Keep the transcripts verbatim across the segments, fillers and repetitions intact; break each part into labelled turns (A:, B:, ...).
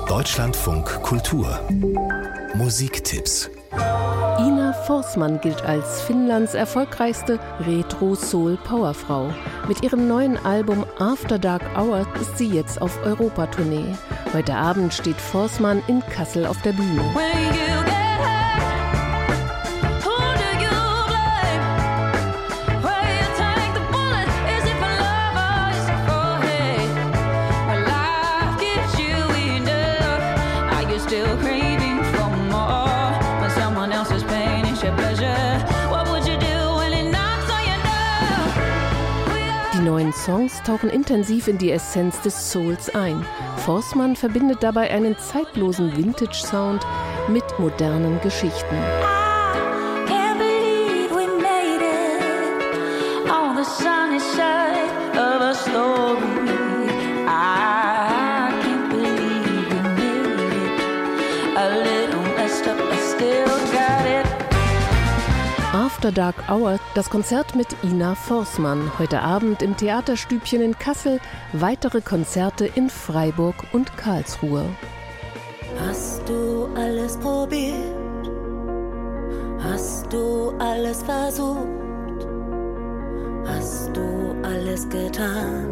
A: Deutschlandfunk Kultur Musiktipps.
B: Ina Forsman gilt als Finnlands erfolgreichste Retro-Soul-Powerfrau. Mit ihrem neuen Album After Dark Hour ist sie jetzt auf Europatournee. Heute Abend steht Forsman in Kassel auf der Bühne. Die neuen Songs tauchen intensiv in die Essenz des Souls ein. Forsman verbindet dabei einen zeitlosen Vintage-Sound mit modernen Geschichten. After Dark Hour, das Konzert mit Ina Forsman. Heute Abend im Theaterstübchen in Kassel, weitere Konzerte in Freiburg und Karlsruhe.
C: Hast du alles probiert? Hast du alles versucht? Hast du alles getan?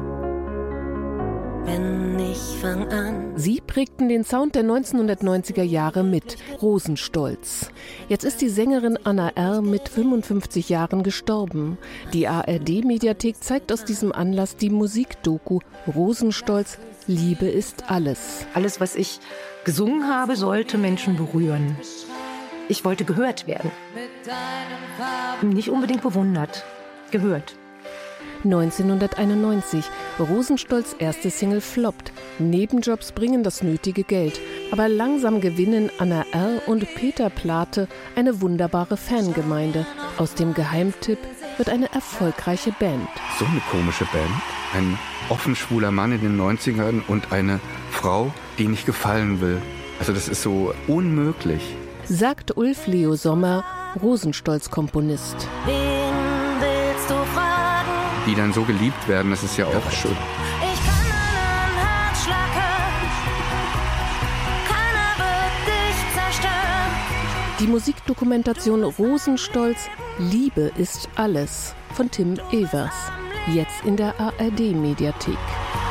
C: Wenn ich fang an.
B: Sie prägten den Sound der neunzehnhundertneunziger Jahre mit Rosenstolz. Jetzt ist die Sängerin Anna R. mit fünfundfünfzig Jahren gestorben. Die A R D-Mediathek zeigt aus diesem Anlass die Musikdoku Rosenstolz, Liebe ist alles.
D: Alles, was ich gesungen habe, sollte Menschen berühren. Ich wollte gehört werden. Nicht unbedingt bewundert, gehört.
B: neunzehnhunderteinundneunzig. Rosenstolz' erste Single floppt. Nebenjobs bringen das nötige Geld. Aber langsam gewinnen Anna R. und Peter Plate eine wunderbare Fangemeinde. Aus dem Geheimtipp wird eine erfolgreiche Band.
E: So eine komische Band. Ein offen schwuler Mann in den neunzigern und eine Frau, die nicht gefallen will. Also das ist so unmöglich.
B: Sagt Ulf Leo Sommer, Rosenstolz-Komponist.
C: Wen willst du fragen?
E: Die dann so geliebt werden, das ist ja auch schön.
C: Ich kann einen Herzschlag hören. Keiner wird dich zerstören.
B: Die Musikdokumentation Rosenstolz, Liebe ist alles von Tim Evers. Jetzt in der A R D-Mediathek.